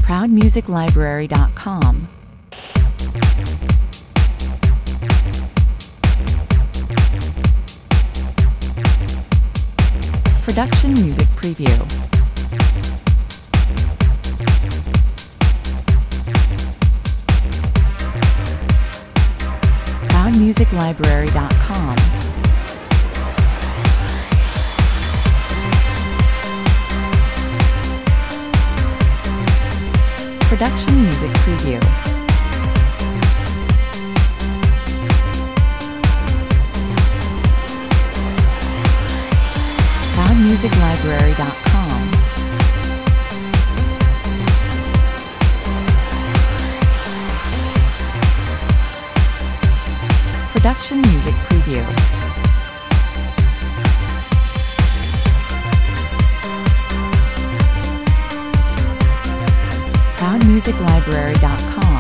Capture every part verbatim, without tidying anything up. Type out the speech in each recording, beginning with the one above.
proud music library dot com. Production Music Preview. proud music library dot com. Production Music Preview. proud music library dot com. Production Music Preview. proud music library dot com.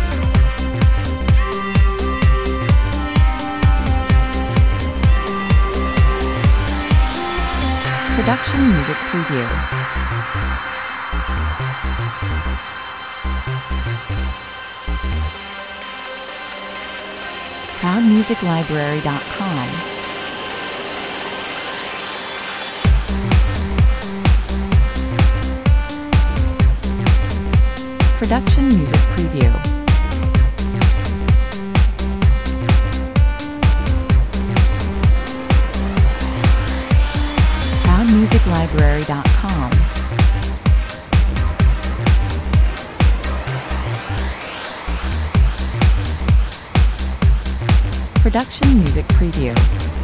Production Music Preview. proud music library dot com. Production Music Preview. proud music library dot com. Production Music Preview.